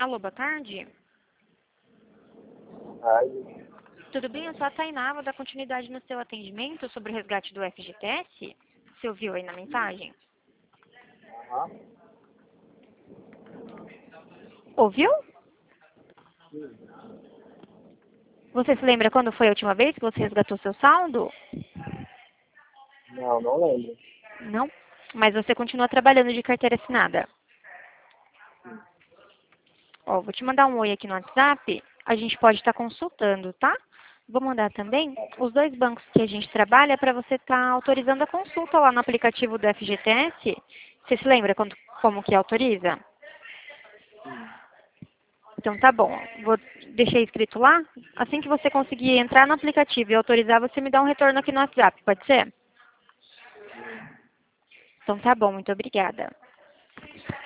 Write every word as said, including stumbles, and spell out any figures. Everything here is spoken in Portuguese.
Alô, boa tarde. Ai, Tudo bem? Eu sou a Tainá, vou dar continuidade no seu atendimento sobre o resgate do F G T S. Você ouviu aí na mensagem? aham. Ouviu? Você se lembra quando foi a última vez que você resgatou seu saldo? Não, não lembro. Não? Mas você continua trabalhando de carteira assinada. Ó, vou te mandar um oi aqui no WhatsApp. A gente pode estar consultando, tá? Vou mandar também os dois bancos que a gente trabalha para você estar autorizando a consulta lá no aplicativo do F G T S. Você se lembra quando, como que autoriza? Então tá bom. Vou deixar escrito lá. Assim que você conseguir entrar no aplicativo e autorizar, você me dá um retorno aqui no WhatsApp, pode ser? Então tá bom, muito obrigada.